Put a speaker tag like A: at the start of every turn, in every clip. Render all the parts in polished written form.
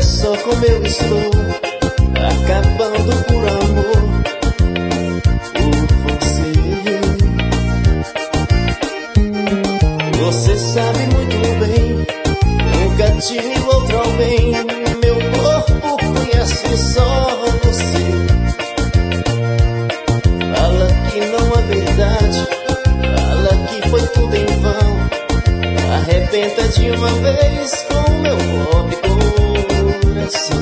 A: só como eu estou, acabando por amor por você. Você sabe muito bem, nunca tive outro alguém. Meu corpo conhece só você. Fala que não é verdade, fala que foi tudo em vão. Arrebenta de uma vez com o meu pobre coração.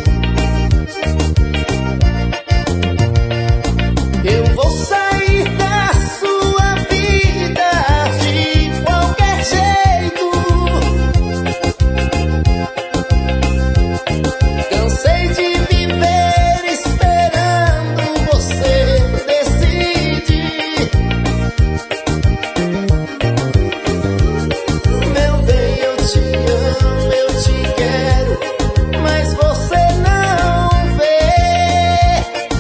A: Eu vou sair da sua vida de qualquer jeito. Cansei de viver esperando você decidir. Meu bem, eu te amo, eu te quero, mas você não vê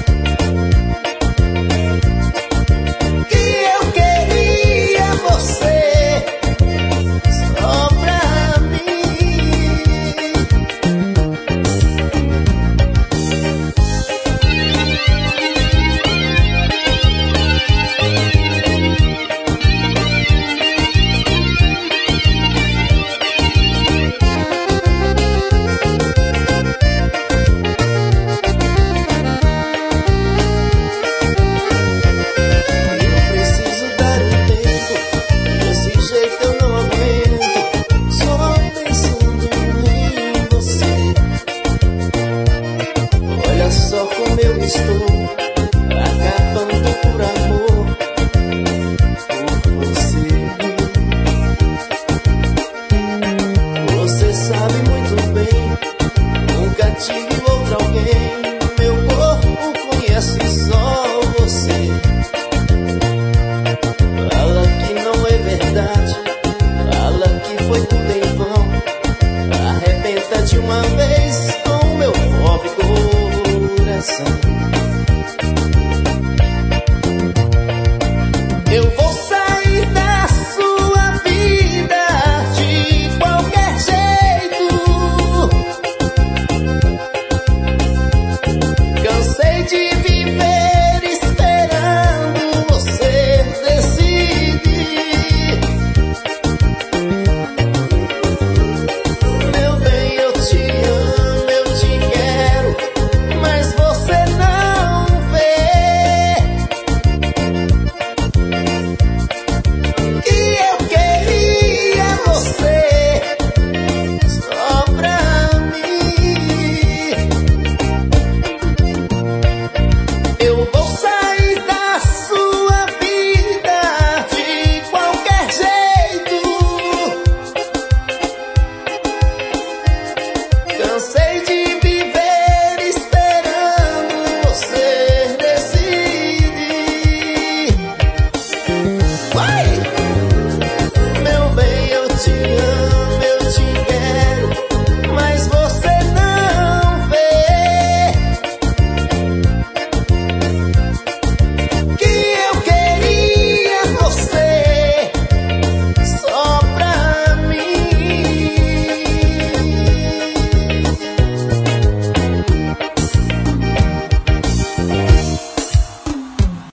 A: que eu queria você só pra mim. Eu preciso dar um tempo, desse jeito eu não aguento, só pensando em você. Olha só como eu estou,